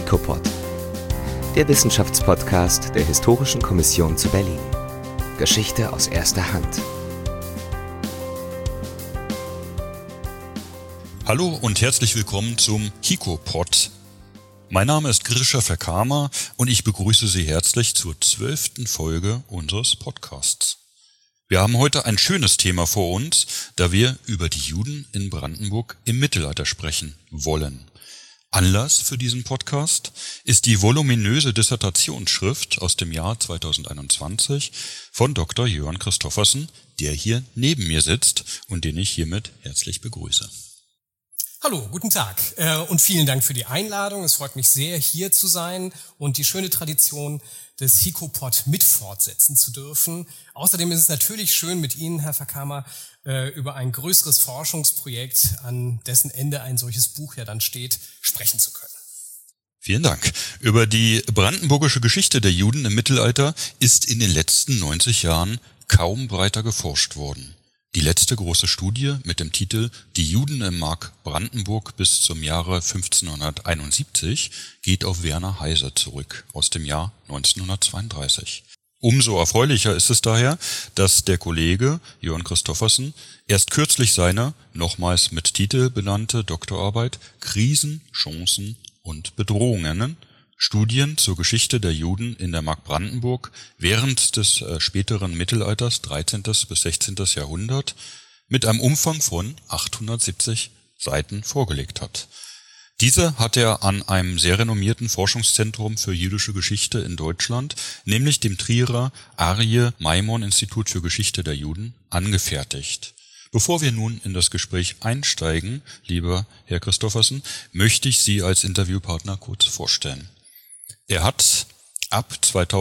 HIKOPOD, der Wissenschaftspodcast der Historischen Kommission zu Berlin. Geschichte aus erster Hand. Hallo und herzlich willkommen zum HIKOPOD. Mein Name ist Grisha Verkama und ich begrüße Sie herzlich zur 12. Folge unseres Podcasts. Wir haben heute ein schönes Thema vor uns, da wir über die Juden in Brandenburg im Mittelalter sprechen wollen. Anlass für diesen Podcast ist die voluminöse Dissertationsschrift aus dem Jahr 2021 von Dr. Jörn Christoffersen, der hier neben mir sitzt und den ich hiermit herzlich begrüße. Hallo, guten Tag und vielen Dank für die Einladung. Es freut mich sehr, hier zu sein und die schöne Tradition des HIKOPOD mit fortsetzen zu dürfen. Außerdem ist es natürlich schön, mit Ihnen, Herr Verkama, über ein größeres Forschungsprojekt, an dessen Ende ein solches Buch ja dann steht, sprechen zu können. Vielen Dank. Über die brandenburgische Geschichte der Juden im Mittelalter ist in den letzten 90 Jahren kaum breiter geforscht worden. Die letzte große Studie mit dem Titel »Die Juden im Mark Brandenburg bis zum Jahre 1571« geht auf Werner Heise zurück, aus dem Jahr 1932. Umso erfreulicher ist es daher, dass der Kollege Jörn Christoffersen erst kürzlich seine, nochmals mit Titel benannte Doktorarbeit »Krisen, Chancen und Bedrohungen« Studien zur Geschichte der Juden in der Mark Brandenburg während des späteren Mittelalters, 13. bis 16. Jahrhundert, mit einem Umfang von 870 Seiten vorgelegt hat. Diese hat er an einem sehr renommierten Forschungszentrum für jüdische Geschichte in Deutschland, nämlich dem Trierer Aryeh-Maimon-Institut für Geschichte der Juden, angefertigt. Bevor wir nun in das Gespräch einsteigen, lieber Herr Christoffersen, möchte ich Sie als Interviewpartner kurz vorstellen. Er hat ab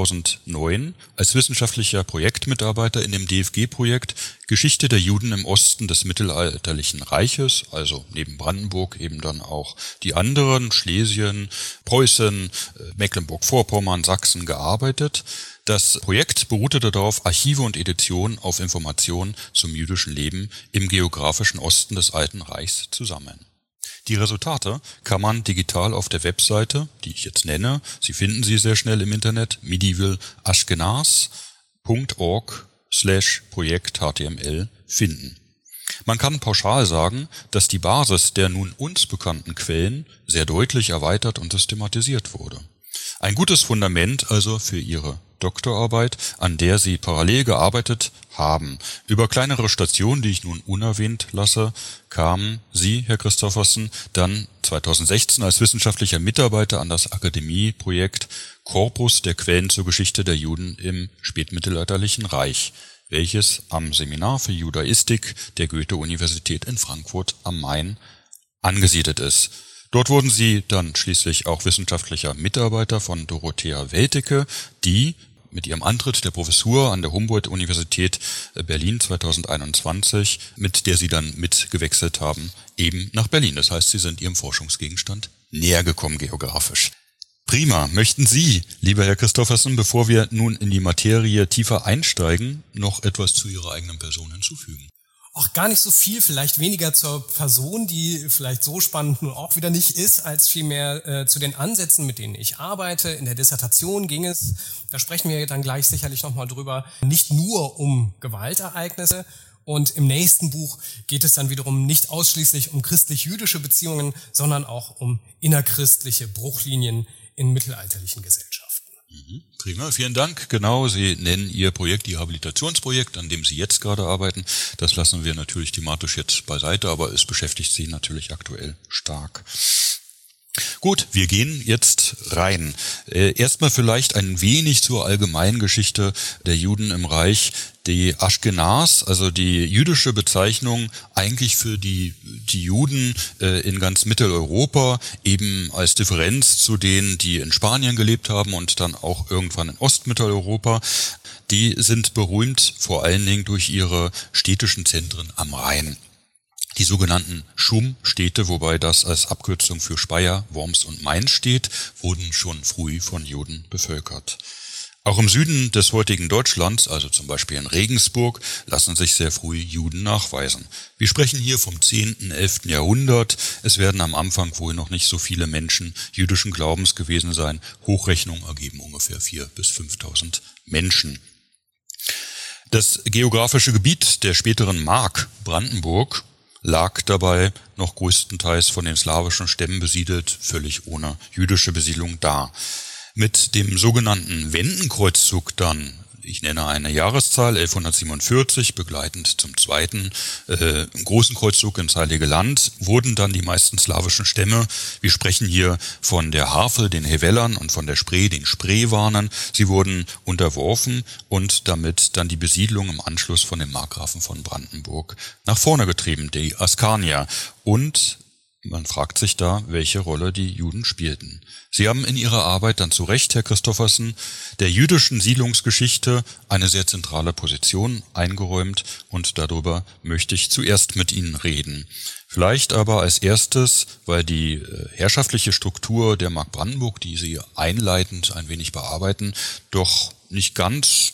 2009 als wissenschaftlicher Projektmitarbeiter in dem DFG-Projekt Geschichte der Juden im Osten des Mittelalterlichen Reiches, also neben Brandenburg eben dann auch die anderen, Schlesien, Preußen, Mecklenburg-Vorpommern, Sachsen gearbeitet. Das Projekt beruhte darauf, Archive und Editionen auf Informationen zum jüdischen Leben im geografischen Osten des Alten Reichs zu sammeln. Die Resultate kann man digital auf der Webseite, die ich jetzt nenne, Sie finden sie sehr schnell im Internet, medievalashkenaz.org/Projekt-html finden. Man kann pauschal sagen, dass die Basis der nun uns bekannten Quellen sehr deutlich erweitert und systematisiert wurde. Ein gutes Fundament also für Ihre Doktorarbeit, an der Sie parallel gearbeitet haben. Über kleinere Stationen, die ich nun unerwähnt lasse, kamen Sie, Herr Christoffersen, dann 2016 als wissenschaftlicher Mitarbeiter an das Akademieprojekt Korpus der Quellen zur Geschichte der Juden im spätmittelalterlichen Reich, welches am Seminar für Judaistik der Goethe-Universität in Frankfurt am Main angesiedelt ist. Dort wurden Sie dann schließlich auch wissenschaftlicher Mitarbeiter von Dorothea Welticke, die mit ihrem Antritt der Professur an der Humboldt-Universität Berlin 2021, mit der Sie dann mitgewechselt haben, eben nach Berlin. Das heißt, Sie sind Ihrem Forschungsgegenstand näher gekommen geografisch. Prima. Möchten Sie, lieber Herr Christoffersen, bevor wir nun in die Materie tiefer einsteigen, noch etwas zu Ihrer eigenen Person hinzufügen? Auch gar nicht so viel, vielleicht weniger zur Person, die vielleicht so spannend nun auch wieder nicht ist, als vielmehr zu den Ansätzen, mit denen ich arbeite. In der Dissertation ging es, da sprechen wir dann gleich sicherlich nochmal drüber, nicht nur um Gewaltereignisse. Und im nächsten Buch geht es dann wiederum nicht ausschließlich um christlich-jüdische Beziehungen, sondern auch um innerchristliche Bruchlinien in mittelalterlichen Gesellschaften. Prima, vielen Dank. Genau, Sie nennen Ihr Projekt, Ihr Habilitationsprojekt, an dem Sie jetzt gerade arbeiten. Das lassen wir natürlich thematisch jetzt beiseite, aber es beschäftigt Sie natürlich aktuell stark. Gut, wir gehen jetzt rein. Erstmal vielleicht ein wenig zur Allgemeingeschichte der Juden im Reich. Die Aschkenaz, also die jüdische Bezeichnung eigentlich für die Juden in ganz Mitteleuropa, eben als Differenz zu denen, die in Spanien gelebt haben und dann auch irgendwann in Ostmitteleuropa, die sind berühmt vor allen Dingen durch ihre städtischen Zentren am Rhein. Die sogenannten Schum-Städte, wobei das als Abkürzung für Speyer, Worms und Mainz steht, wurden schon früh von Juden bevölkert. Auch im Süden des heutigen Deutschlands, also zum Beispiel in Regensburg, lassen sich sehr früh Juden nachweisen. Wir sprechen hier vom 10., 11. Jahrhundert. Es werden am Anfang wohl noch nicht so viele Menschen jüdischen Glaubens gewesen sein. Hochrechnungen ergeben ungefähr 4.000 bis 5.000 Menschen. Das geografische Gebiet der späteren Mark Brandenburg lag dabei noch größtenteils von den slawischen Stämmen besiedelt, völlig ohne jüdische Besiedlung da. Mit dem sogenannten Wendenkreuzzug dann, ich nenne eine Jahreszahl, 1147, begleitend zum zweiten großen Kreuzzug ins Heilige Land, wurden dann die meisten slawischen Stämme, wir sprechen hier von der Havel, den Hevellern, und von der Spree, den Spreewanern, sie wurden unterworfen und damit dann die Besiedlung im Anschluss von dem Markgrafen von Brandenburg nach vorne getrieben, die Askanier. Und man fragt sich da, welche Rolle die Juden spielten. Sie haben in Ihrer Arbeit dann zu Recht, Herr Christoffersen, der jüdischen Siedlungsgeschichte eine sehr zentrale Position eingeräumt und darüber möchte ich zuerst mit Ihnen reden. Vielleicht aber als erstes, weil die herrschaftliche Struktur der Mark Brandenburg, die Sie einleitend ein wenig bearbeiten, doch nicht ganz,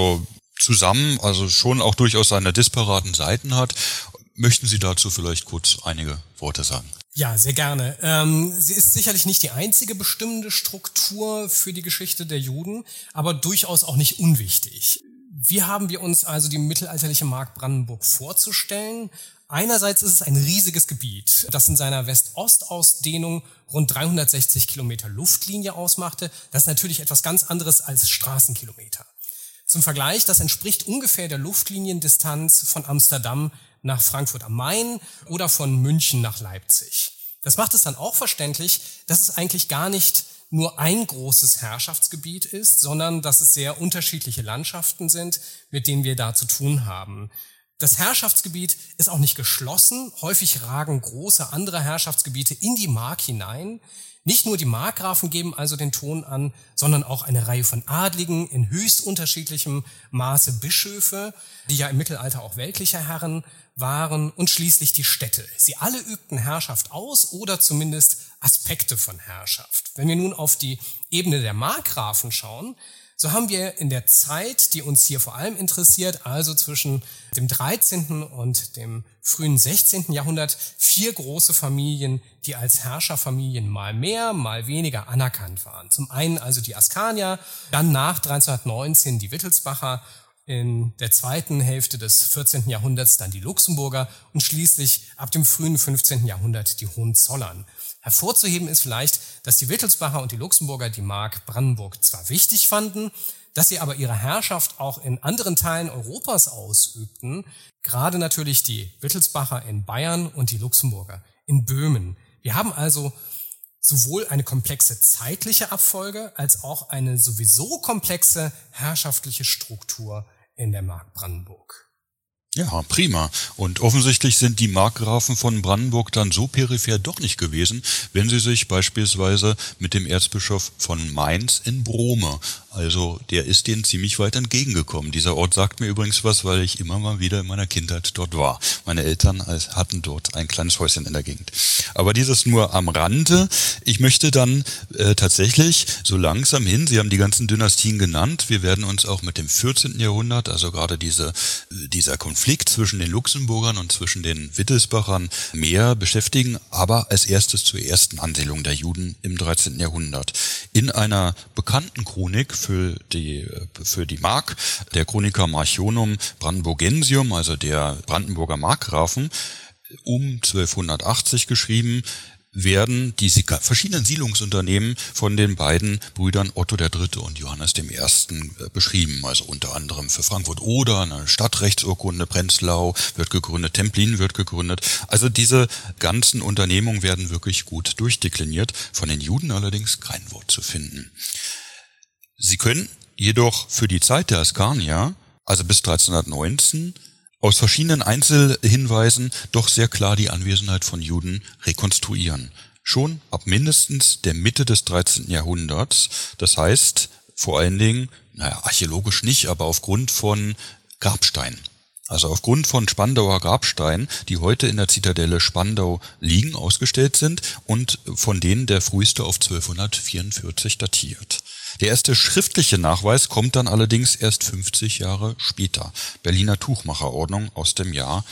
zusammen, schon auch durchaus seine disparaten Seiten hat. Möchten Sie dazu vielleicht kurz einige Worte sagen? Ja, sehr gerne. Sie ist sicherlich nicht die einzige bestimmende Struktur für die Geschichte der Juden, aber durchaus auch nicht unwichtig. Wie haben wir uns also die mittelalterliche Mark Brandenburg vorzustellen? Einerseits ist es ein riesiges Gebiet, das in seiner West-Ost-Ausdehnung rund 360 Kilometer Luftlinie ausmachte. Das ist natürlich etwas ganz anderes als Straßenkilometer. Zum Vergleich, das entspricht ungefähr der Luftliniendistanz von Amsterdam nach Frankfurt am Main oder von München nach Leipzig. Das macht es dann auch verständlich, dass es eigentlich gar nicht nur ein großes Herrschaftsgebiet ist, sondern dass es sehr unterschiedliche Landschaften sind, mit denen wir da zu tun haben. Das Herrschaftsgebiet ist auch nicht geschlossen. Häufig ragen große andere Herrschaftsgebiete in die Mark hinein. Nicht nur die Markgrafen geben also den Ton an, sondern auch eine Reihe von Adligen, in höchst unterschiedlichem Maße Bischöfe, die ja im Mittelalter auch weltliche Herren waren, und schließlich die Städte. Sie alle übten Herrschaft aus oder zumindest Aspekte von Herrschaft. Wenn wir nun auf die Ebene der Markgrafen schauen, so haben wir in der Zeit, die uns hier vor allem interessiert, also zwischen dem 13. und dem frühen 16. Jahrhundert, 4 große Familien, die als Herrscherfamilien mal mehr, mal weniger anerkannt waren. Zum einen also die Askanier, dann nach 1319 die Wittelsbacher, in der zweiten Hälfte des 14. Jahrhunderts dann die Luxemburger und schließlich ab dem frühen 15. Jahrhundert die Hohenzollern. Hervorzuheben ist vielleicht, dass die Wittelsbacher und die Luxemburger die Mark Brandenburg zwar wichtig fanden, dass sie aber ihre Herrschaft auch in anderen Teilen Europas ausübten, gerade natürlich die Wittelsbacher in Bayern und die Luxemburger in Böhmen. Wir haben also sowohl eine komplexe zeitliche Abfolge als auch eine sowieso komplexe herrschaftliche Struktur in der Mark Brandenburg. Ja, prima. Und offensichtlich sind die Markgrafen von Brandenburg dann so peripher doch nicht gewesen, wenn sie sich beispielsweise mit dem Erzbischof von Mainz in Brome, also der ist denen ziemlich weit entgegengekommen. Dieser Ort sagt mir übrigens was, weil ich immer mal wieder in meiner Kindheit dort war. Meine Eltern hatten dort ein kleines Häuschen in der Gegend. Aber dieses nur am Rande. Ich möchte dann tatsächlich so langsam hin, Sie haben die ganzen Dynastien genannt, wir werden uns auch mit dem 14. Jahrhundert, also gerade dieser Konflikt zwischen den Luxemburgern und zwischen den Wittelsbachern mehr beschäftigen, aber als erstes zur ersten Ansiedlung der Juden im 13. Jahrhundert. In einer bekannten Chronik für die Mark, der Chronica Marchionum Brandenburgensium, also der Brandenburger Markgrafen, um 1280 geschrieben, werden diese verschiedenen Siedlungsunternehmen von den beiden Brüdern Otto III. Und Johannes I. Beschrieben. Also unter anderem für Frankfurt Oder, eine Stadtrechtsurkunde, Prenzlau wird gegründet, Templin wird gegründet. Also diese ganzen Unternehmungen werden wirklich gut durchdekliniert. Von den Juden allerdings kein Wort zu finden. Sie können jedoch für die Zeit der Askanier, also bis 1319, aus verschiedenen Einzelhinweisen doch sehr klar die Anwesenheit von Juden rekonstruieren. Schon ab mindestens der Mitte des 13. Jahrhunderts, das heißt vor allen Dingen, archäologisch nicht, aber aufgrund von Grabsteinen. Also aufgrund von Spandauer Grabsteinen, die heute in der Zitadelle Spandau liegen, ausgestellt sind und von denen der früheste auf 1244 datiert. Der erste schriftliche Nachweis kommt dann allerdings erst 50 Jahre später. Berliner Tuchmacherordnung aus dem Jahr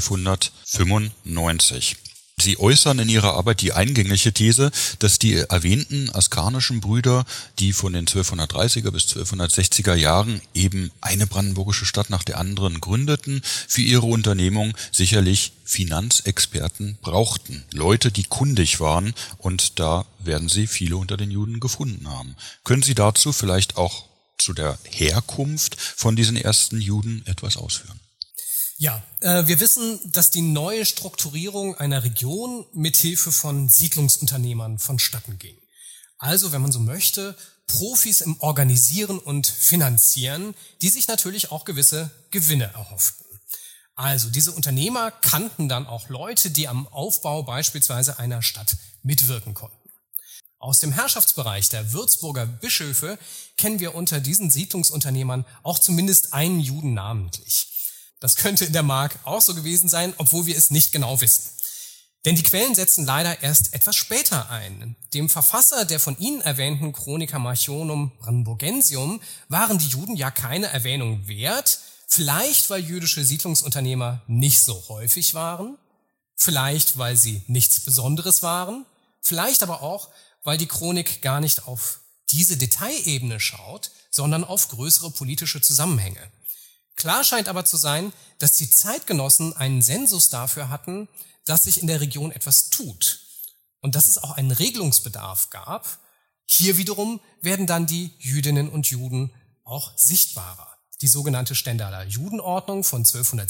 1295. Sie äußern in ihrer Arbeit die eingängliche These, dass die erwähnten askanischen Brüder, die von den 1230er bis 1260er Jahren eben eine brandenburgische Stadt nach der anderen gründeten, für ihre Unternehmung sicherlich Finanzexperten brauchten. Leute, die kundig waren, und da werden sie viele unter den Juden gefunden haben. Können Sie dazu vielleicht auch zu der Herkunft von diesen ersten Juden etwas ausführen? Ja, wir wissen, dass die neue Strukturierung einer Region mithilfe von Siedlungsunternehmern vonstatten ging. Also, wenn man so möchte, Profis im Organisieren und Finanzieren, die sich natürlich auch gewisse Gewinne erhofften. Also, diese Unternehmer kannten dann auch Leute, die am Aufbau beispielsweise einer Stadt mitwirken konnten. Aus dem Herrschaftsbereich der Würzburger Bischöfe kennen wir unter diesen Siedlungsunternehmern auch zumindest einen Juden namentlich. Das könnte in der Mark auch so gewesen sein, obwohl wir es nicht genau wissen. Denn die Quellen setzen leider erst etwas später ein. Dem Verfasser der von Ihnen erwähnten Chronica Marchionum Brandenburgensium waren die Juden ja keine Erwähnung wert, vielleicht weil jüdische Siedlungsunternehmer nicht so häufig waren, vielleicht weil sie nichts Besonderes waren, vielleicht aber auch, weil die Chronik gar nicht auf diese Detailebene schaut, sondern auf größere politische Zusammenhänge. Klar scheint aber zu sein, dass die Zeitgenossen einen Sensus dafür hatten, dass sich in der Region etwas tut und dass es auch einen Regelungsbedarf gab. Hier wiederum werden dann die Jüdinnen und Juden auch sichtbarer. Die sogenannte Stendaler Judenordnung von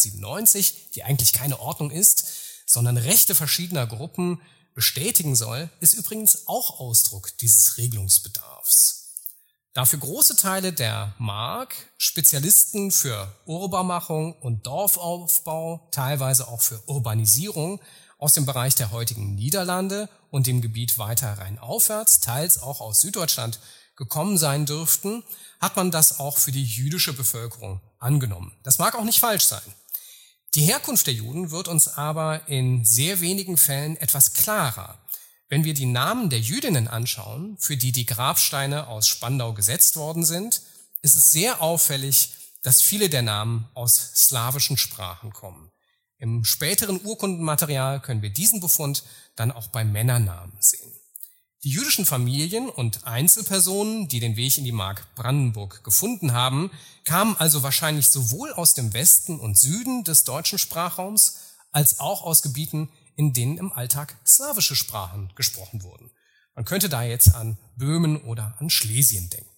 1297, die eigentlich keine Ordnung ist, sondern Rechte verschiedener Gruppen bestätigen soll, ist übrigens auch Ausdruck dieses Regelungsbedarfs. Da für große Teile der Mark Spezialisten für Urbarmachung und Dorfaufbau, teilweise auch für Urbanisierung aus dem Bereich der heutigen Niederlande und dem Gebiet weiter rheinaufwärts, teils auch aus Süddeutschland, gekommen sein dürften, hat man das auch für die jüdische Bevölkerung angenommen. Das mag auch nicht falsch sein. Die Herkunft der Juden wird uns aber in sehr wenigen Fällen etwas klarer. Wenn wir die Namen der Jüdinnen anschauen, für die die Grabsteine aus Spandau gesetzt worden sind, ist es sehr auffällig, dass viele der Namen aus slawischen Sprachen kommen. Im späteren Urkundenmaterial können wir diesen Befund dann auch bei Männernamen sehen. Die jüdischen Familien und Einzelpersonen, die den Weg in die Mark Brandenburg gefunden haben, kamen also wahrscheinlich sowohl aus dem Westen und Süden des deutschen Sprachraums als auch aus Gebieten, in denen im Alltag slawische Sprachen gesprochen wurden. Man könnte da jetzt an Böhmen oder an Schlesien denken.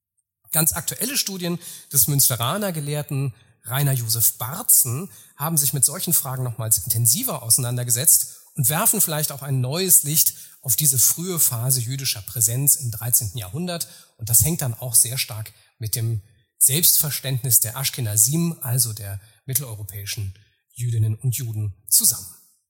Ganz aktuelle Studien des Münsteraner Gelehrten Rainer Josef Barzen haben sich mit solchen Fragen nochmals intensiver auseinandergesetzt und werfen vielleicht auch ein neues Licht auf diese frühe Phase jüdischer Präsenz im 13. Jahrhundert. Und das hängt dann auch sehr stark mit dem Selbstverständnis der Aschkenazim, also der mitteleuropäischen Jüdinnen und Juden, zusammen.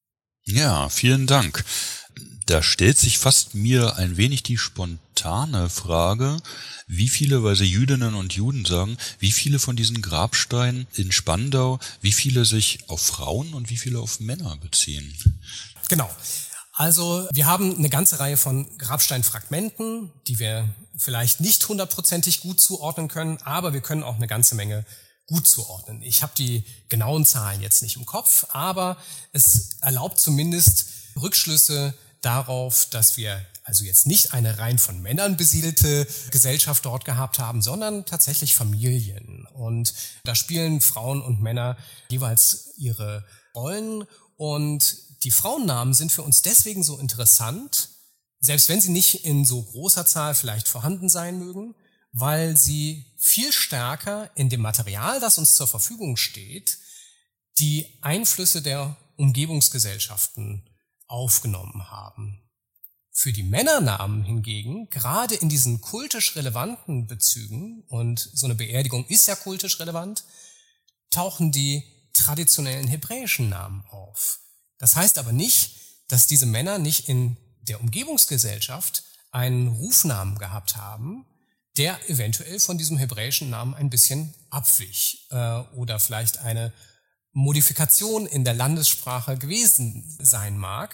Ja, vielen Dank. Da stellt sich fast mir ein wenig die spontane Frage, wie viele, weil Sie Jüdinnen und Juden sagen, wie viele von diesen Grabsteinen in Spandau, wie viele sich auf Frauen und wie viele auf Männer beziehen? Genau. Also wir haben eine ganze Reihe von Grabsteinfragmenten, die wir vielleicht nicht hundertprozentig gut zuordnen können, aber wir können auch eine ganze Menge gut zuordnen. Ich habe die genauen Zahlen jetzt nicht im Kopf, aber es erlaubt zumindest Rückschlüsse darauf, dass wir also jetzt nicht eine rein von Männern besiedelte Gesellschaft dort gehabt haben, sondern tatsächlich Familien. Und da spielen Frauen und Männer jeweils ihre Rollen. Und die Frauennamen sind für uns deswegen so interessant, selbst wenn sie nicht in so großer Zahl vielleicht vorhanden sein mögen, weil sie viel stärker in dem Material, das uns zur Verfügung steht, die Einflüsse der Umgebungsgesellschaften aufgenommen haben. Für die Männernamen hingegen, gerade in diesen kultisch relevanten Bezügen, und so eine Beerdigung ist ja kultisch relevant, tauchen die traditionellen hebräischen Namen auf. Das heißt aber nicht, dass diese Männer nicht in der Umgebungsgesellschaft einen Rufnamen gehabt haben, der eventuell von diesem hebräischen Namen ein bisschen abwich oder vielleicht eine Modifikation in der Landessprache gewesen sein mag.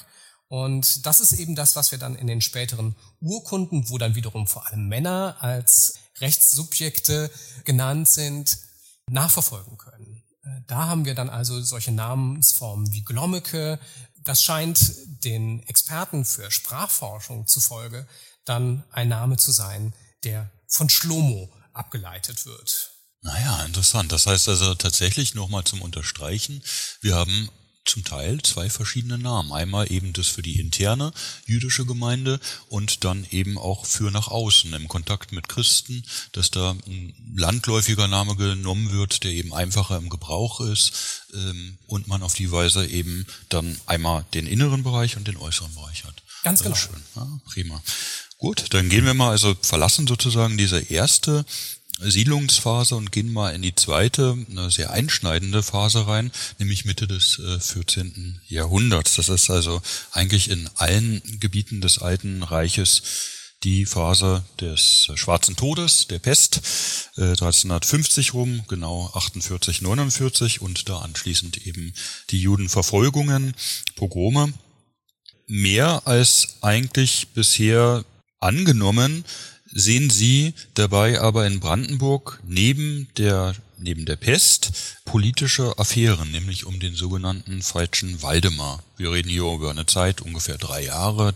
Und das ist eben das, was wir dann in den späteren Urkunden, wo dann wiederum vor allem Männer als Rechtssubjekte genannt sind, nachverfolgen können. Da haben wir dann also solche Namensformen wie Glommeke. Das scheint den Experten für Sprachforschung zufolge dann ein Name zu sein, der von Shlomo abgeleitet wird. Naja, interessant. Das heißt also tatsächlich nochmal zum Unterstreichen, wir haben zum Teil 2 verschiedene Namen. Einmal eben das für die interne jüdische Gemeinde und dann eben auch für nach außen im Kontakt mit Christen, dass da ein landläufiger Name genommen wird, der eben einfacher im Gebrauch ist und man auf die Weise eben dann einmal den inneren Bereich und den äußeren Bereich hat. Ganz genau. Schön. Ja, prima. Gut, dann gehen wir mal, also verlassen sozusagen diese erste Siedlungsphase und gehen mal in die zweite, eine sehr einschneidende Phase rein, nämlich Mitte des 14. Jahrhunderts. Das ist also eigentlich in allen Gebieten des Alten Reiches die Phase des Schwarzen Todes, der Pest, 1350 rum, genau 48, 49 und da anschließend eben die Judenverfolgungen, Pogrome. Mehr als eigentlich bisher angenommen, sehen Sie dabei aber in Brandenburg neben der Pest politische Affären, nämlich um den sogenannten Falschen Waldemar. Wir reden hier über eine Zeit ungefähr 3 Jahre,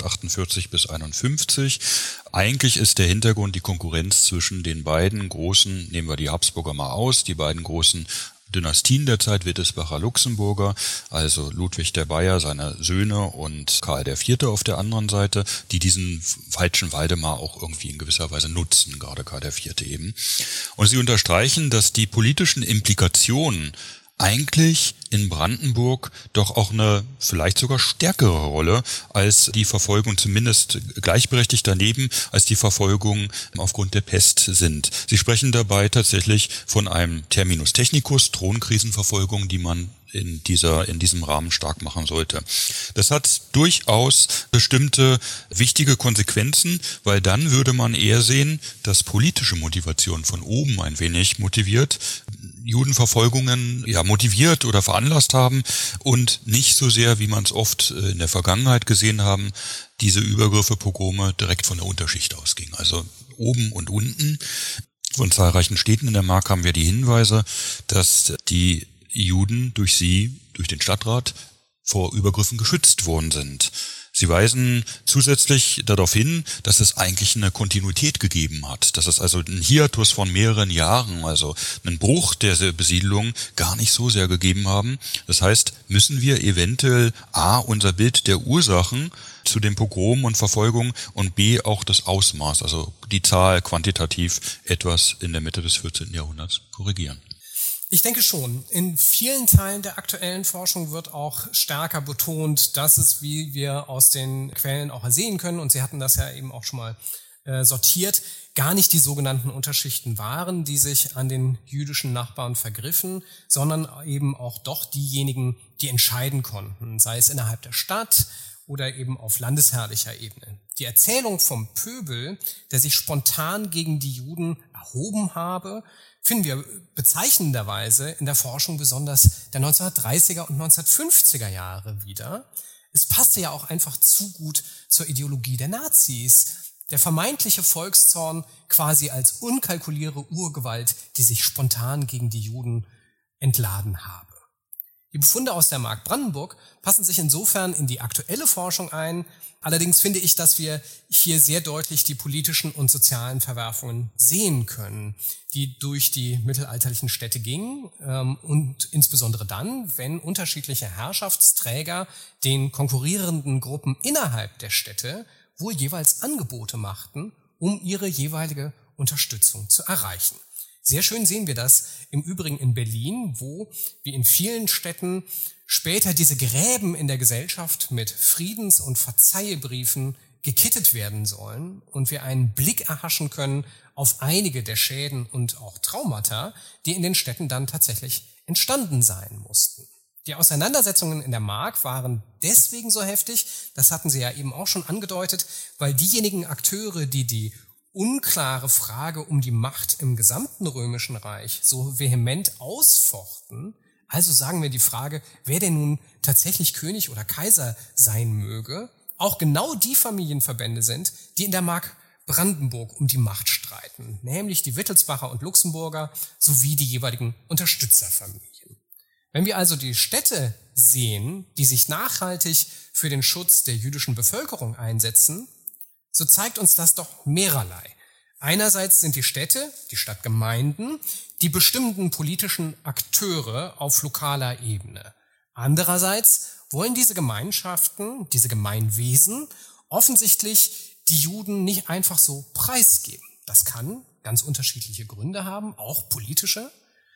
1348 bis 51. Eigentlich ist der Hintergrund die Konkurrenz zwischen den beiden großen, nehmen wir die Habsburger mal aus, die beiden großen Dynastien der Zeit, Wittelsbacher Luxemburger, also Ludwig der Bayer, seine Söhne und Karl IV. Auf der anderen Seite, die diesen falschen Waldemar auch irgendwie in gewisser Weise nutzen, gerade Karl IV. Eben. Und sie unterstreichen, dass die politischen Implikationen eigentlich in Brandenburg doch auch eine vielleicht sogar stärkere Rolle als die Verfolgung, zumindest gleichberechtigt daneben, als die Verfolgung aufgrund der Pest sind. Sie sprechen dabei tatsächlich von einem Terminus technicus, Thronkrisenverfolgung, die man in diesem Rahmen stark machen sollte. Das hat durchaus bestimmte wichtige Konsequenzen, weil dann würde man eher sehen, dass politische Motivation von oben ein wenig motiviert, Judenverfolgungen motiviert oder veranlasst haben und nicht so sehr, wie man es oft in der Vergangenheit gesehen haben, diese Übergriffe, Pogrome direkt von der Unterschicht ausging. Also oben und unten. Von zahlreichen Städten in der Mark haben wir die Hinweise, dass die Juden durch den Stadtrat vor Übergriffen geschützt worden sind. Sie weisen zusätzlich darauf hin, dass es eigentlich eine Kontinuität gegeben hat, dass es also einen Hiatus von mehreren Jahren, also einen Bruch der Besiedlung gar nicht so sehr gegeben haben. Das heißt, müssen wir eventuell A, unser Bild der Ursachen zu den Pogromen und Verfolgungen und B, auch das Ausmaß, also die Zahl quantitativ etwas in der Mitte des 14. Jahrhunderts korrigieren. Ich denke schon. In vielen Teilen der aktuellen Forschung wird auch stärker betont, dass es, wie wir aus den Quellen auch ersehen können, und Sie hatten das ja eben auch schon mal sortiert, gar nicht die sogenannten Unterschichten waren, die sich an den jüdischen Nachbarn vergriffen, sondern eben auch doch diejenigen, die entscheiden konnten, sei es innerhalb der Stadt oder eben auf landesherrlicher Ebene. Die Erzählung vom Pöbel, der sich spontan gegen die Juden erhoben habe, finden wir bezeichnenderweise in der Forschung besonders der 1930er und 1950er Jahre wieder. Es passte ja auch einfach zu gut zur Ideologie der Nazis. Der vermeintliche Volkszorn quasi als unkalkulierte Urgewalt, die sich spontan gegen die Juden entladen habe. Die Befunde aus der Mark Brandenburg passen sich insofern in die aktuelle Forschung ein. Allerdings finde ich, dass wir hier sehr deutlich die politischen und sozialen Verwerfungen sehen können, die durch die mittelalterlichen Städte gingen und insbesondere dann, wenn unterschiedliche Herrschaftsträger den konkurrierenden Gruppen innerhalb der Städte wohl jeweils Angebote machten, um ihre jeweilige Unterstützung zu erreichen. Sehr schön sehen wir das im Übrigen in Berlin, wo, wie in vielen Städten, später diese Gräben in der Gesellschaft mit Friedens- und Verzeihbriefen gekittet werden sollen und wir einen Blick erhaschen können auf einige der Schäden und auch Traumata, die in den Städten dann tatsächlich entstanden sein mussten. Die Auseinandersetzungen in der Mark waren deswegen so heftig, das hatten Sie ja eben auch schon angedeutet, weil diejenigen Akteure, die unklare Frage um die Macht im gesamten Römischen Reich so vehement ausfochten, Also sagen wir die Frage, wer denn nun tatsächlich König oder Kaiser sein möge, auch genau die Familienverbände sind, die in der Mark Brandenburg um die Macht streiten, nämlich die Wittelsbacher und Luxemburger sowie die jeweiligen Unterstützerfamilien. Wenn wir also die Städte sehen, die sich nachhaltig für den Schutz der jüdischen Bevölkerung einsetzen, so zeigt uns das doch mehrerlei. Einerseits sind die Städte, die Stadtgemeinden, die bestimmten politischen Akteure auf lokaler Ebene. Andererseits wollen diese Gemeinschaften, diese Gemeinwesen offensichtlich die Juden nicht einfach so preisgeben. Das kann ganz unterschiedliche Gründe haben, auch politische.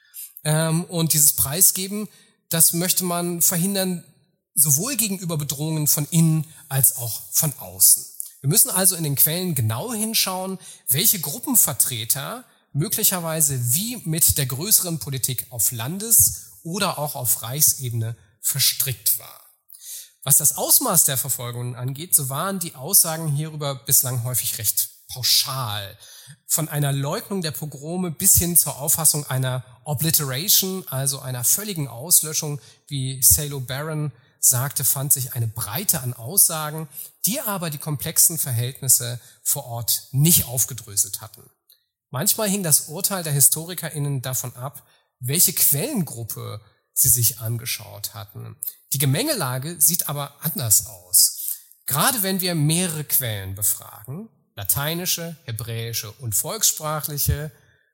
Und dieses Preisgeben, das möchte man verhindern, sowohl gegenüber Bedrohungen von innen als auch von außen. Wir müssen also in den Quellen genau hinschauen, welche Gruppenvertreter möglicherweise wie mit der größeren Politik auf Landes- oder auch auf Reichsebene verstrickt war. Was das Ausmaß der Verfolgungen angeht, so waren die Aussagen hierüber bislang häufig recht pauschal. Von einer Leugnung der Pogrome bis hin zur Auffassung einer Obliteration, also einer völligen Auslöschung, wie Salo Barron sagte, fand sich eine Breite an Aussagen, die aber die komplexen Verhältnisse vor Ort nicht aufgedröselt hatten. Manchmal hing das Urteil der HistorikerInnen davon ab, welche Quellengruppe sie sich angeschaut hatten. Die Gemengelage sieht aber anders aus. Gerade wenn wir mehrere Quellen befragen, lateinische, hebräische und volkssprachliche,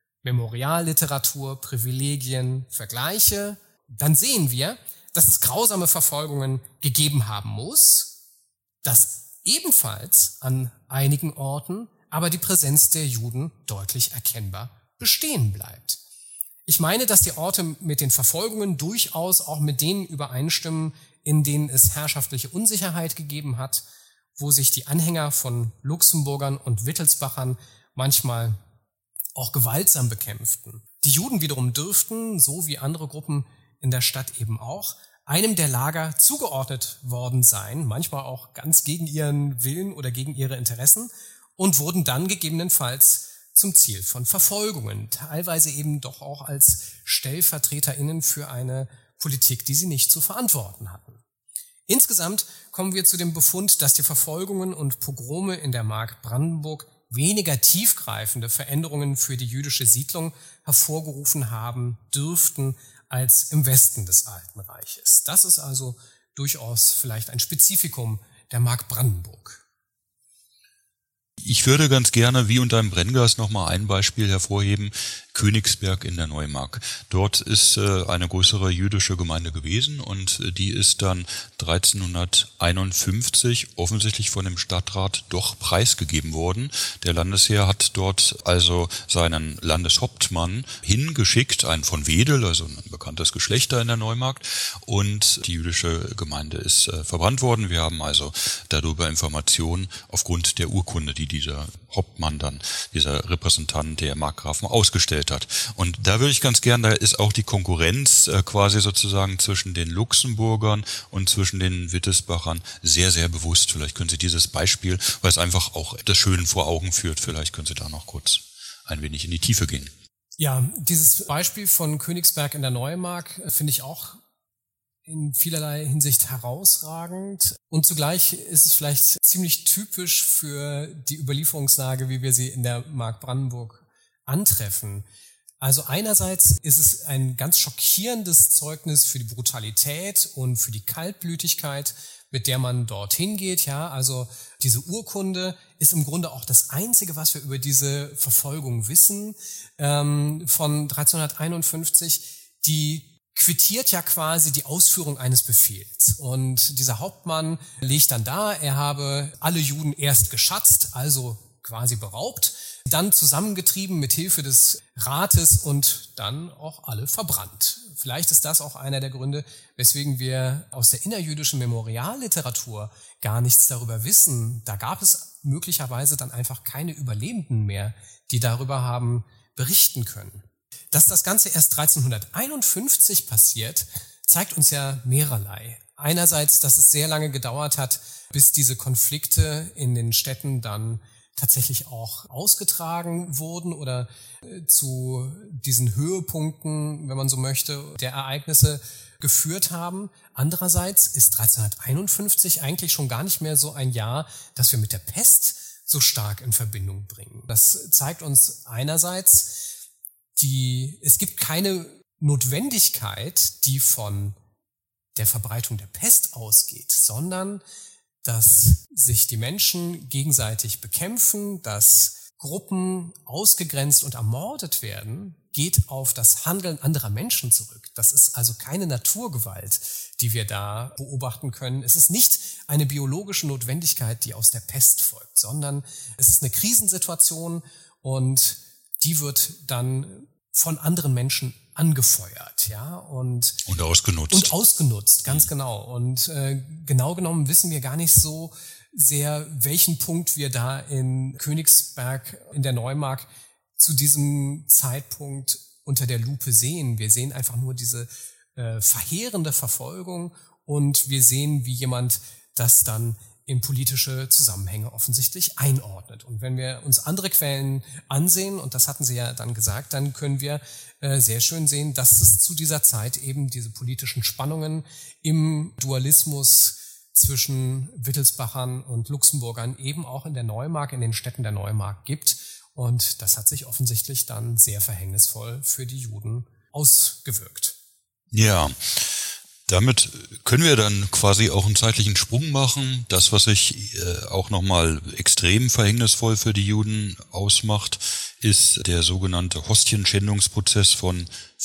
Memorialliteratur, Privilegien, Vergleiche, dann sehen wir, dass es grausame Verfolgungen gegeben haben muss, dass ebenfalls an einigen Orten aber die Präsenz der Juden deutlich erkennbar bestehen bleibt. Ich meine, dass die Orte mit den Verfolgungen durchaus auch mit denen übereinstimmen, in denen es herrschaftliche Unsicherheit gegeben hat, wo sich die Anhänger von Luxemburgern und Wittelsbachern manchmal auch gewaltsam bekämpften. Die Juden wiederum dürften, so wie andere Gruppen in der Stadt eben auch, einem der Lager zugeordnet worden sein, manchmal auch ganz gegen ihren Willen oder gegen ihre Interessen, und wurden dann gegebenenfalls zum Ziel von Verfolgungen, teilweise eben doch auch als StellvertreterInnen für eine Politik, die sie nicht zu verantworten hatten. Insgesamt kommen wir zu dem Befund, dass die Verfolgungen und Pogrome in der Mark Brandenburg weniger tiefgreifende Veränderungen für die jüdische Siedlung hervorgerufen haben dürften als im Westen des Alten Reiches. Das ist also durchaus vielleicht ein Spezifikum der Mark Brandenburg. Ich würde ganz gerne, wie unter dem Brennglas, nochmal ein Beispiel hervorheben: Königsberg in der Neumark. Dort ist eine größere jüdische Gemeinde gewesen und die ist dann 1351 offensichtlich von dem Stadtrat doch preisgegeben worden. Der Landesherr hat dort also seinen Landeshauptmann hingeschickt, einen von Wedel, also ein bekanntes Geschlechter in der Neumark, und die jüdische Gemeinde ist verbrannt worden. Wir haben also darüber Informationen aufgrund der Urkunde, die dieser Hauptmann dann, dieser Repräsentant der Markgrafen ausgestellt hat. Und da würde ich ganz gern, da ist auch die Konkurrenz quasi sozusagen zwischen den Luxemburgern und zwischen den Wittelsbachern sehr, sehr bewusst. Vielleicht können Sie dieses Beispiel, weil es einfach auch das Schöne vor Augen führt, vielleicht können Sie da noch kurz ein wenig in die Tiefe gehen. Ja, dieses Beispiel von Königsberg in der Neumark finde ich auch in vielerlei Hinsicht herausragend. Und zugleich ist es vielleicht ziemlich typisch für die Überlieferungslage, wie wir sie in der Mark Brandenburg antreffen. Also einerseits ist es ein ganz schockierendes Zeugnis für die Brutalität und für die Kaltblütigkeit, mit der man dorthin geht. Ja, also diese Urkunde ist im Grunde auch das Einzige, was wir über diese Verfolgung wissen, von 1351, die quittiert ja quasi die Ausführung eines Befehls. Und dieser Hauptmann legt dann dar, er habe alle Juden erst geschatzt, also quasi beraubt, dann zusammengetrieben mit Hilfe des Rates und dann auch alle verbrannt. Vielleicht ist das auch einer der Gründe, weswegen wir aus der innerjüdischen Memorialliteratur gar nichts darüber wissen. Da gab es möglicherweise dann einfach keine Überlebenden mehr, die darüber haben berichten können. Dass das Ganze erst 1351 passiert, zeigt uns ja mehrerlei. Einerseits, dass es sehr lange gedauert hat, bis diese Konflikte in den Städten dann tatsächlich auch ausgetragen wurden oder zu diesen Höhepunkten, wenn man so möchte, der Ereignisse geführt haben. Andererseits ist 1351 eigentlich schon gar nicht mehr so ein Jahr, das wir mit der Pest so stark in Verbindung bringen. Das zeigt uns einerseits, es gibt keine Notwendigkeit, die von der Verbreitung der Pest ausgeht, sondern dass sich die Menschen gegenseitig bekämpfen, dass Gruppen ausgegrenzt und ermordet werden, geht auf das Handeln anderer Menschen zurück. Das ist also keine Naturgewalt, die wir da beobachten können. Es ist nicht eine biologische Notwendigkeit, die aus der Pest folgt, sondern es ist eine Krisensituation und die wird dann von anderen Menschen angefeuert, ja, und ausgenutzt. Und ausgenutzt, ganz genau. Und genau genommen wissen wir gar nicht so sehr, welchen Punkt wir da in Königsberg in der Neumark zu diesem Zeitpunkt unter der Lupe sehen. Wir sehen einfach nur diese verheerende Verfolgung und wir sehen, wie jemand das dann in politische Zusammenhänge offensichtlich einordnet. Und wenn wir uns andere Quellen ansehen, und das hatten Sie ja dann gesagt, dann können wir sehr schön sehen, dass es zu dieser Zeit eben diese politischen Spannungen im Dualismus zwischen Wittelsbachern und Luxemburgern eben auch in der Neumark, in den Städten der Neumark gibt. Und das hat sich offensichtlich dann sehr verhängnisvoll für die Juden ausgewirkt. Ja. Damit können wir dann quasi auch einen zeitlichen Sprung machen. Das, was sich auch nochmal extrem verhängnisvoll für die Juden ausmacht, ist der sogenannte Hostienschändungsprozess von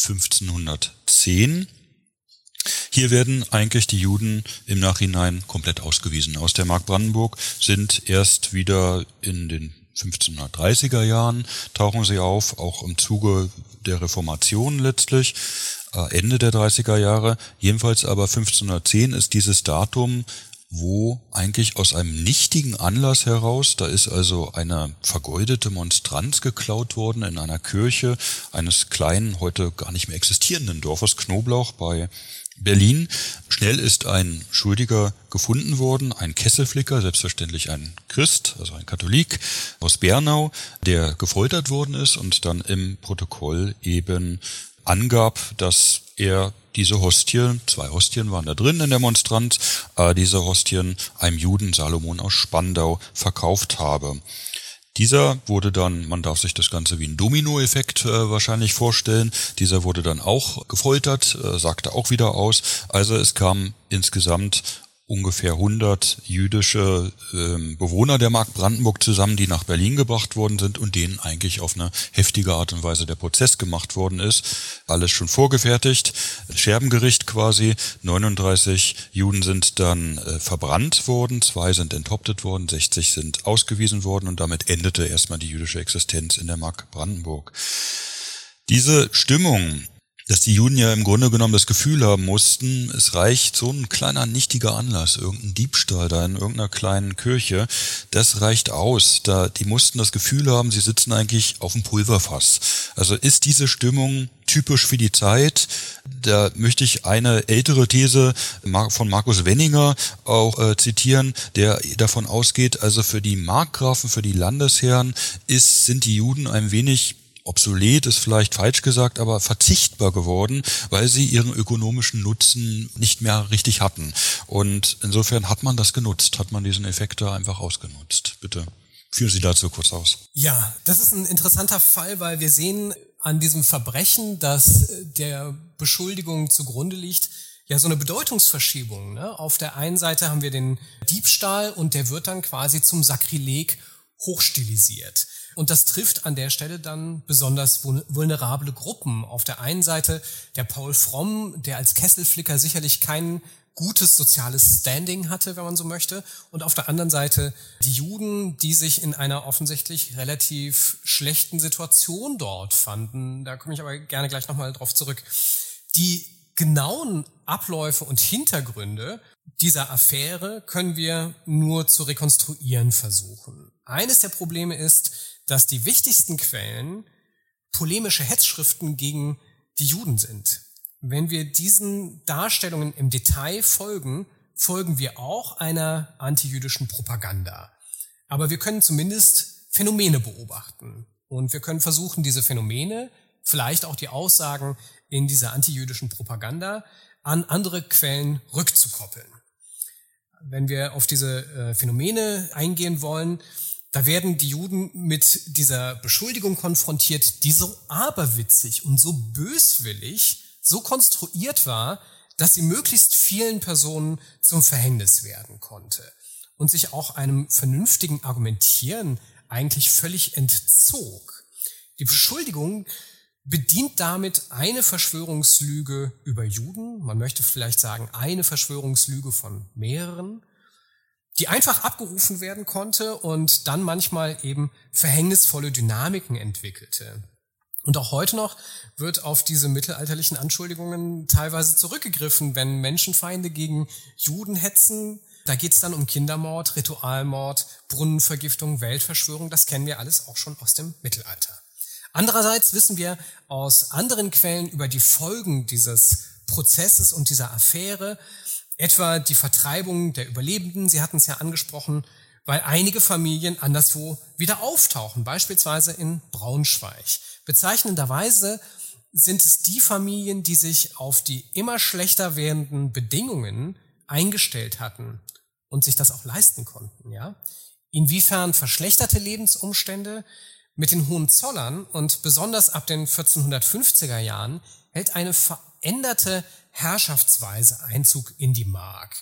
1510. Hier werden eigentlich die Juden im Nachhinein komplett ausgewiesen. Aus der Mark Brandenburg sind erst wieder in den 1530er Jahren tauchen sie auf, auch im Zuge der Reformation letztlich. Ende der 30er Jahre, jedenfalls aber 1510 ist dieses Datum, wo eigentlich aus einem nichtigen Anlass heraus, da ist also eine vergeudete Monstranz geklaut worden in einer Kirche eines kleinen, heute gar nicht mehr existierenden Dorfes Knoblauch bei Berlin. Schnell ist ein Schuldiger gefunden worden, ein Kesselflicker, selbstverständlich ein Christ, also ein Katholik aus Bernau, der gefoltert worden ist und dann im Protokoll eben angab, dass er diese Hostien, 2 Hostien waren da drin in der Monstranz, diese Hostien einem Juden Salomon aus Spandau verkauft habe. Dieser wurde dann, man darf sich das Ganze wie ein Dominoeffekt wahrscheinlich vorstellen, dieser wurde dann auch gefoltert, sagte auch wieder aus. Also es kamen insgesamt ungefähr 100 jüdische Bewohner der Mark Brandenburg zusammen, die nach Berlin gebracht worden sind und denen eigentlich auf eine heftige Art und Weise der Prozess gemacht worden ist. Alles schon vorgefertigt, Scherbengericht quasi. 39 Juden sind dann verbrannt worden, 2 sind enthauptet worden, 60 sind ausgewiesen worden und damit endete erstmal die jüdische Existenz in der Mark Brandenburg. Diese Stimmung, dass die Juden ja im Grunde genommen das Gefühl haben mussten, es reicht so ein kleiner nichtiger Anlass, irgendein Diebstahl da in irgendeiner kleinen Kirche, das reicht aus. Die mussten das Gefühl haben, sie sitzen eigentlich auf dem Pulverfass. Also ist diese Stimmung typisch für die Zeit? Da möchte ich eine ältere These von Markus Wenninger auch zitieren, der davon ausgeht, also für die Markgrafen, für die Landesherren sind die Juden ein wenig obsolet ist vielleicht falsch gesagt, aber verzichtbar geworden, weil sie ihren ökonomischen Nutzen nicht mehr richtig hatten. Und insofern hat man das genutzt, hat man diesen Effekt da einfach ausgenutzt. Bitte führen Sie dazu kurz aus. Ja, das ist ein interessanter Fall, weil wir sehen an diesem Verbrechen, das der Beschuldigung zugrunde liegt, ja so eine Bedeutungsverschiebung. Ne? Auf der einen Seite haben wir den Diebstahl und der wird dann quasi zum Sakrileg hochstilisiert. Und das trifft an der Stelle dann besonders vulnerable Gruppen. Auf der einen Seite der Paul Fromm, der als Kesselflicker sicherlich kein gutes soziales Standing hatte, wenn man so möchte. Und auf der anderen Seite die Juden, die sich in einer offensichtlich relativ schlechten Situation dort fanden. Da komme ich aber gerne gleich nochmal drauf zurück. Die genauen Abläufe und Hintergründe dieser Affäre können wir nur zu rekonstruieren versuchen. Eines der Probleme ist, dass die wichtigsten Quellen polemische Hetzschriften gegen die Juden sind. Wenn wir diesen Darstellungen im Detail folgen, folgen wir auch einer antijüdischen Propaganda. Aber wir können zumindest Phänomene beobachten. Und wir können versuchen, diese Phänomene, vielleicht auch die Aussagen in dieser antijüdischen Propaganda, an andere Quellen rückzukoppeln. Wenn wir auf diese Phänomene eingehen wollen, da werden die Juden mit dieser Beschuldigung konfrontiert, die so aberwitzig und so böswillig, so konstruiert war, dass sie möglichst vielen Personen zum Verhängnis werden konnte und sich auch einem vernünftigen Argumentieren eigentlich völlig entzog. Die Beschuldigung bedient damit eine Verschwörungslüge über Juden, man möchte vielleicht sagen eine Verschwörungslüge von mehreren, die einfach abgerufen werden konnte und dann manchmal eben verhängnisvolle Dynamiken entwickelte. Und auch heute noch wird auf diese mittelalterlichen Anschuldigungen teilweise zurückgegriffen, wenn Menschenfeinde gegen Juden hetzen. Da geht es dann um Kindermord, Ritualmord, Brunnenvergiftung, Weltverschwörung, das kennen wir alles auch schon aus dem Mittelalter. Andererseits wissen wir aus anderen Quellen über die Folgen dieses Prozesses und dieser Affäre, etwa die Vertreibung der Überlebenden, Sie hatten es ja angesprochen, weil einige Familien anderswo wieder auftauchen, beispielsweise in Braunschweig. Bezeichnenderweise sind es die Familien, die sich auf die immer schlechter werdenden Bedingungen eingestellt hatten und sich das auch leisten konnten. Ja? Inwiefern verschlechterte Lebensumstände mit den Hohenzollern und besonders ab den 1450er Jahren hält eine veränderte Herrschaftsweise Einzug in die Mark.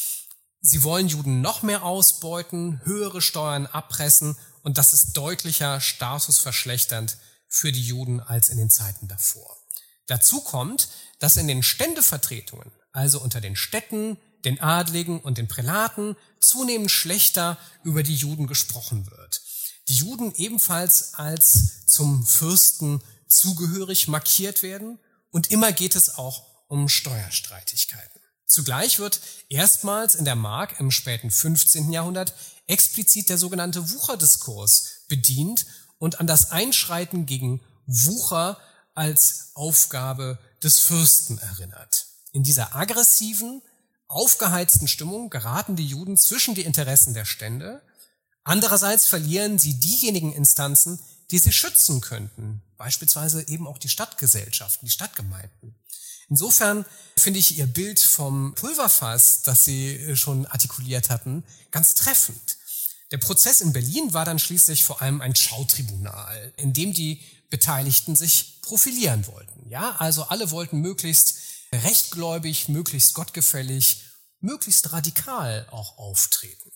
Sie wollen Juden noch mehr ausbeuten, höhere Steuern abpressen und das ist deutlicher statusverschlechternd für die Juden als in den Zeiten davor. Dazu kommt, dass in den Ständevertretungen, also unter den Städten, den Adligen und den Prälaten, zunehmend schlechter über die Juden gesprochen wird. Die Juden ebenfalls als zum Fürsten zugehörig markiert werden und immer geht es auch um Steuerstreitigkeiten. Zugleich wird erstmals in der Mark im späten 15. Jahrhundert explizit der sogenannte Wucherdiskurs bedient und an das Einschreiten gegen Wucher als Aufgabe des Fürsten erinnert. In dieser aggressiven, aufgeheizten Stimmung geraten die Juden zwischen die Interessen der Stände. Andererseits verlieren sie diejenigen Instanzen, die sie schützen könnten, beispielsweise eben auch die Stadtgesellschaften, die Stadtgemeinden. Insofern finde ich Ihr Bild vom Pulverfass, das Sie schon artikuliert hatten, ganz treffend. Der Prozess in Berlin war dann schließlich vor allem ein Schautribunal, in dem die Beteiligten sich profilieren wollten. Ja, also alle wollten möglichst rechtgläubig, möglichst gottgefällig, möglichst radikal auch auftreten.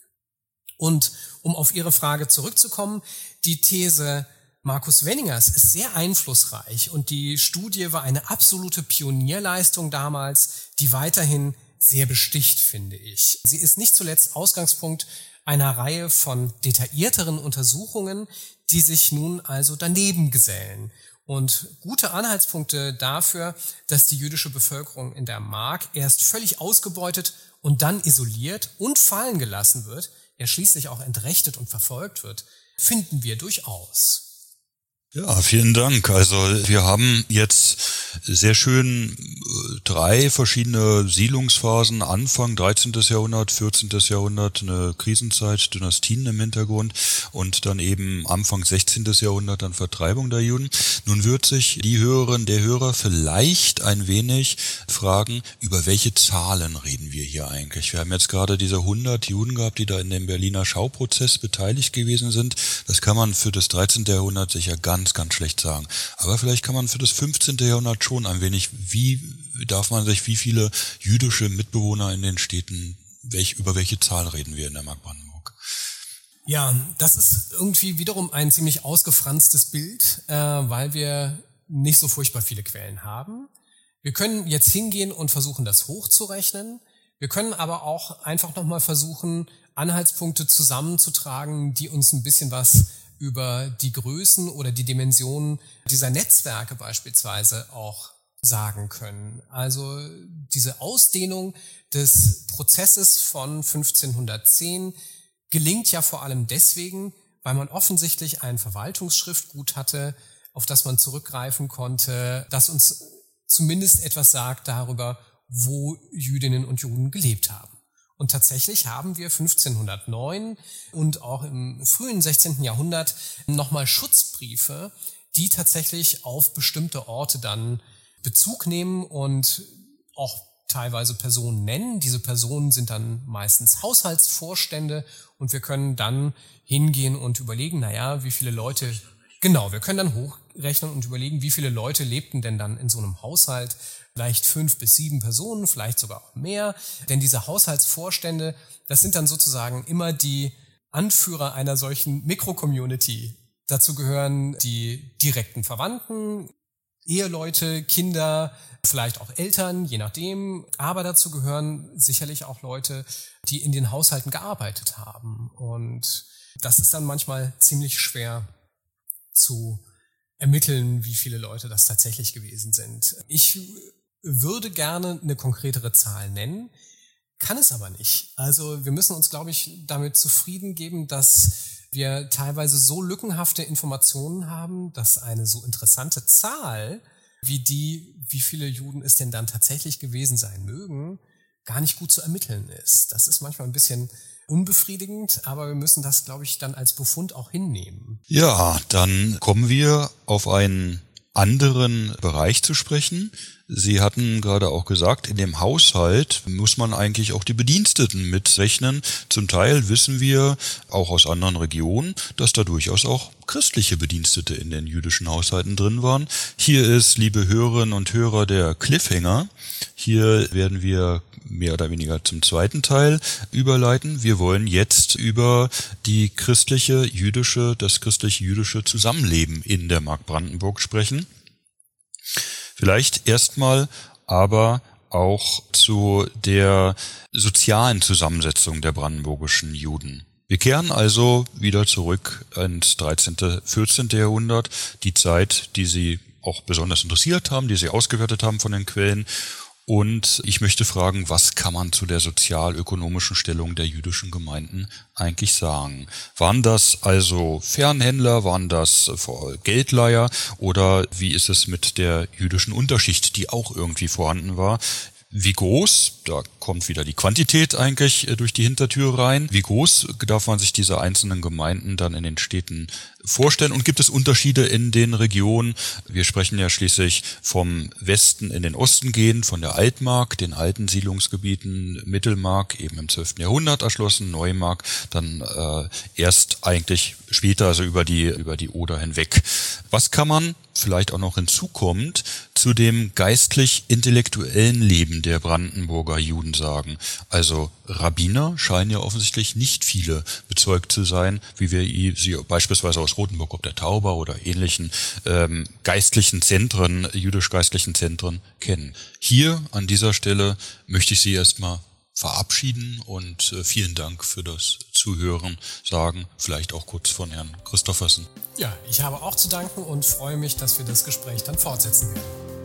Und um auf Ihre Frage zurückzukommen, die These Markus Wenningers ist sehr einflussreich und die Studie war eine absolute Pionierleistung damals, die weiterhin sehr besticht, finde ich. Sie ist nicht zuletzt Ausgangspunkt einer Reihe von detaillierteren Untersuchungen, die sich nun also daneben gesellen. Und gute Anhaltspunkte dafür, dass die jüdische Bevölkerung in der Mark erst völlig ausgebeutet und dann isoliert und fallen gelassen wird, ja schließlich auch entrechtet und verfolgt wird, finden wir durchaus. Ja, vielen Dank. Also wir haben jetzt sehr schön 3 verschiedene Siedlungsphasen, Anfang 13. Jahrhundert, 14. Jahrhundert, eine Krisenzeit, Dynastien im Hintergrund und dann eben Anfang 16. Jahrhundert dann Vertreibung der Juden. Nun wird sich die Hörerin, der Hörer vielleicht ein wenig fragen, über welche Zahlen reden wir hier eigentlich? Wir haben jetzt gerade diese 100 Juden gehabt, die da in dem Berliner Schauprozess beteiligt gewesen sind. Das kann man für das 13. Jahrhundert sicher ganz schlecht sagen. Aber vielleicht kann man für das 15. Jahrhundert schon ein wenig, wie viele jüdische Mitbewohner in den Städten, über welche Zahl reden wir in der Mark Brandenburg? Ja, das ist irgendwie wiederum ein ziemlich ausgefranstes Bild, weil wir nicht so furchtbar viele Quellen haben. Wir können jetzt hingehen und versuchen, das hochzurechnen. Wir können aber auch einfach nochmal versuchen, Anhaltspunkte zusammenzutragen, die uns ein bisschen was über die Größen oder die Dimensionen dieser Netzwerke beispielsweise auch sagen können. Also diese Ausdehnung des Prozesses von 1510 gelingt ja vor allem deswegen, weil man offensichtlich ein Verwaltungsschriftgut hatte, auf das man zurückgreifen konnte, das uns zumindest etwas sagt darüber, wo Jüdinnen und Juden gelebt haben. Und tatsächlich haben wir 1509 und auch im frühen 16. Jahrhundert nochmal Schutzbriefe, die tatsächlich auf bestimmte Orte dann Bezug nehmen und auch teilweise Personen nennen. Diese Personen sind dann meistens Haushaltsvorstände und wir können dann hingehen und überlegen, wie viele Leute, genau, wir können dann hochrechnen und überlegen, wie viele Leute lebten denn dann in so einem Haushalt. Vielleicht 5 bis 7 Personen, vielleicht sogar auch mehr. Denn diese Haushaltsvorstände, das sind dann sozusagen immer die Anführer einer solchen Mikro-Community. Dazu gehören die direkten Verwandten, Eheleute, Kinder, vielleicht auch Eltern, je nachdem. Aber dazu gehören sicherlich auch Leute, die in den Haushalten gearbeitet haben. Und das ist dann manchmal ziemlich schwer zu ermitteln, wie viele Leute das tatsächlich gewesen sind. Ich würde gerne eine konkretere Zahl nennen, kann es aber nicht. Also wir müssen uns, glaube ich, damit zufrieden geben, dass wir teilweise so lückenhafte Informationen haben, dass eine so interessante Zahl wie viele Juden es denn dann tatsächlich gewesen sein mögen, gar nicht gut zu ermitteln ist. Das ist manchmal ein bisschen unbefriedigend, aber wir müssen das, glaube ich, dann als Befund auch hinnehmen. Ja, dann kommen wir auf einen anderen Bereich zu sprechen. Sie hatten gerade auch gesagt, in dem Haushalt muss man eigentlich auch die Bediensteten mitrechnen. Zum Teil wissen wir auch aus anderen Regionen, dass da durchaus auch christliche Bedienstete in den jüdischen Haushalten drin waren. Hier ist, liebe Hörerinnen und Hörer, der Cliffhanger. Hier werden wir mehr oder weniger zum zweiten Teil überleiten. Wir wollen jetzt über das christlich-jüdische Zusammenleben in der Mark Brandenburg sprechen. Vielleicht erstmal aber auch zu der sozialen Zusammensetzung der brandenburgischen Juden. Wir kehren also wieder zurück ins 13., 14. Jahrhundert, die Zeit, die Sie auch besonders interessiert haben, die Sie ausgewertet haben von den Quellen. Und ich möchte fragen, was kann man zu der sozial-ökonomischen Stellung der jüdischen Gemeinden eigentlich sagen? Waren das also Fernhändler, waren das Geldleiher oder wie ist es mit der jüdischen Unterschicht, die auch irgendwie vorhanden war? Wie groß, da kommt wieder die Quantität eigentlich durch die Hintertür rein, wie groß darf man sich diese einzelnen Gemeinden dann in den Städten vorstellen und gibt es Unterschiede in den Regionen? Wir sprechen ja schließlich vom Westen in den Osten gehen, von der Altmark, den alten Siedlungsgebieten, Mittelmark, eben im 12. Jahrhundert erschlossen, Neumark, dann erst eigentlich später, also über die Oder hinweg. Was kann man vielleicht auch noch hinzukommt, zu dem geistlich-intellektuellen Leben der Brandenburger Juden sagen? Also Rabbiner scheinen ja offensichtlich nicht viele bezeugt zu sein, wie wir sie beispielsweise aus Rothenburg ob der Tauber oder ähnlichen geistlichen Zentren, jüdisch-geistlichen Zentren kennen. Hier an dieser Stelle möchte ich Sie erstmal verabschieden und vielen Dank für das Zuhören sagen, vielleicht auch kurz von Herrn Christoffersen. Ja, ich habe auch zu danken und freue mich, dass wir das Gespräch dann fortsetzen werden.